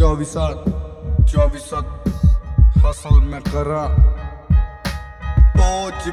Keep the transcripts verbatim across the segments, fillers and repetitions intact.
चौबीस सात चौबीस सात हसल मैं करा पहुंच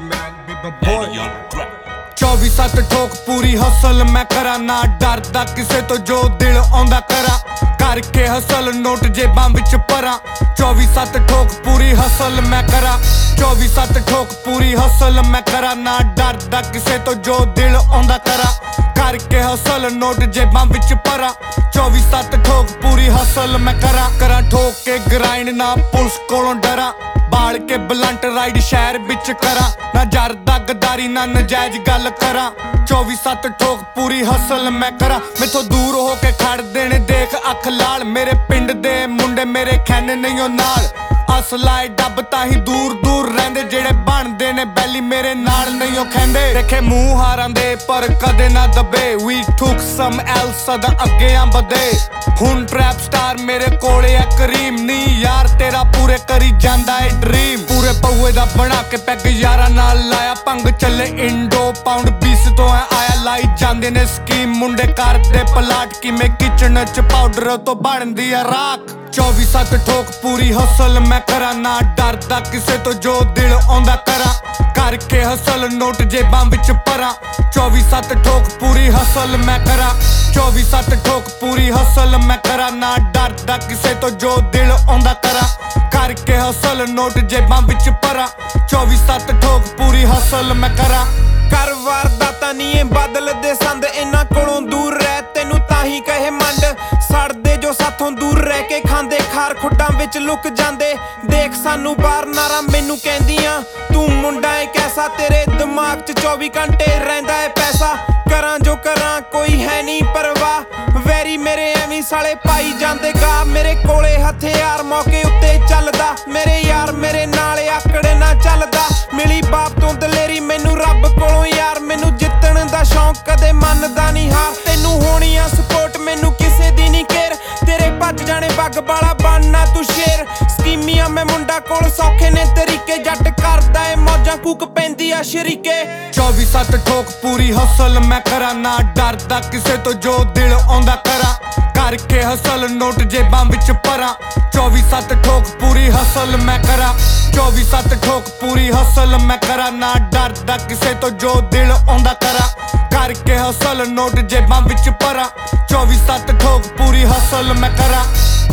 मैं चौबी सत्त ठोक पूरी हसल मैं करा ना डरदा किसे तो जो दिल आंदा करा करके हसल नोट जेबां विच भरा चौबी सत्त ठोक पूरी हसल मैं करा चौबी सत्त ठोक पूरी हसल मैं करा ना डरदा किसे तो जो दिल आंदा करा करके हसल नोट जेबां विच भरा चौबी सत्त ठोक पूरी हसल मैं करा करा ठोक के ग्राइंड ना पुलिस कोलों डरा बाल के बलंट राइड शहर बिच करा ना जरदा गद्दारी ना नजायज गल करा चौबी सत्त ठोक पूरी हसल मैं करा मैथों दूर हो के खड़ देने देख अख लाल मेरे पिंड दे मुंडे मेरे खैने नहीं हो नाल असलाए डब ताही दूर दूर रहंदे जेड़े बनदे ने बैली मेरे नाल नहीं हो खैंदे देखे मूंह हारां दे पर कदे ना दबे वी टुक सम एल्स सदा अगे आ बदे हुन ट्रैप स्टार मेरे कोले है करीम नी यार तेरा पूरे करी जांदा है ड्रीम पूरे पौए दा बना के पैग यारा नाल लाया भंग चले इंडो पाउंड बीस तो है आया लाई जांदे ने स्कीम मुंडे करदे पलाट किवें किचन च पाउडर तो बनदी है राख चौबी सत्त ठोक पूरी हसल मैं करा ना डरदा किसे तो जो दिल आंदा करा करके हसल नोट जेबां विच भरा चौबी सत्त ठोक पूरी हसल मैं करा चौबी सत्त ठोक पूरी हसल मैं करा ना डरदा किसे तो जो दिल आंदा करा करके हसल नोट जेबां विच भरा चौबी सत्त ठोक पूरी हसल मैं करा कर वारदाता नी ए बदल दे संद इन्हां कोलों दूर रह तैनू ताही कहे मंड सड़दे जो साथों दूर रह के खांदे खार खुड्डां विच लुक जांदे देख सानू बार नारा मैनू कहंदियां तू मुंडा ए कैसा तेरे दिमाग च चौबी घंटे रहिंदा है पैसा करां जो करां कोई है नी परवाह वैरी मेरे एवीं साले पाई जांदे गा मेरे कोले हथियार मौके उत्ते चलदा मेरे यार मेरे नाल आकड़े ना चलदा मिली बाप तो दलेरी मैनू रब कोलों यार मैनू जितण दा शौक कदे मनदा नहीं हार तैनू होनी आ सपोर्ट मैनू किसे दी नहीं केयर तेरे भज जाने बग बाला बनना तू शेर स्कीमियां मैं मुंडा कोल सौखे ने तरीके जट करदा ए मौजां कूक पैंदी आ शरीके चौबी सत्त ठोक पूरी हसल मैं करा ना डरदा किसे तो जो दिल आंदा करा करके हसल नोट जेबां विच भरा चौबी सत्त ठोक पूरी हसल मैं करा चौबी सत्त ठोक पूरी हसल मैं करा ना डरदा किसे तो जो दिल आंदा करा करके हसल नोट जेबां विच भरा चौबी सत्त ठोक पूरी हसल मैं करा।